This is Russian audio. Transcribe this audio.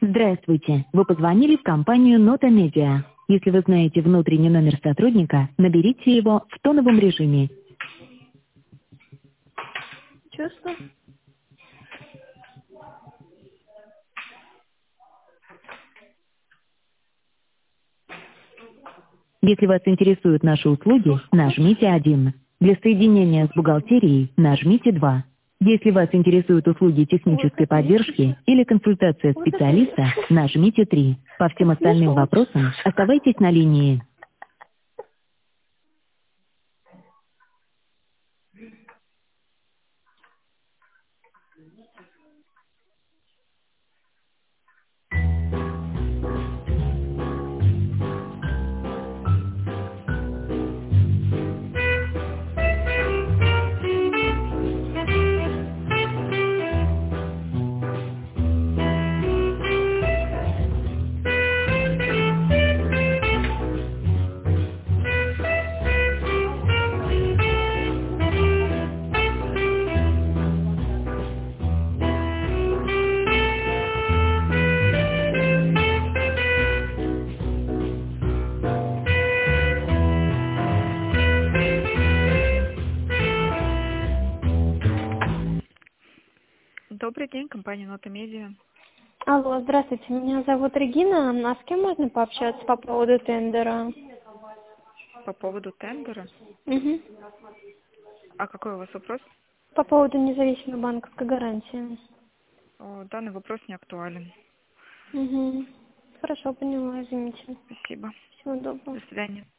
Здравствуйте. Вы позвонили в компанию Нота Медиа. Если вы знаете внутренний номер сотрудника, наберите его в тоновом режиме. Чувство? Если вас интересуют наши услуги, нажмите 1. Для соединения с бухгалтерией нажмите 2. Если вас интересуют услуги Ой, технической как мне поддержки смешно. или консультация Ой, как мне специалиста, нажмите 3. По всем остальным смешно очень. вопросам оставайтесь на линии. Добрый день, компания Нота Медиа. Алло, здравствуйте, меня зовут Регина. А с кем можно пообщаться по поводу тендера? По поводу тендера. Угу. А какой у вас вопрос? По поводу независимой банковской гарантии. Данный вопрос не актуален. Угу. Хорошо, поняла, извините. Спасибо. Всего доброго. До свидания.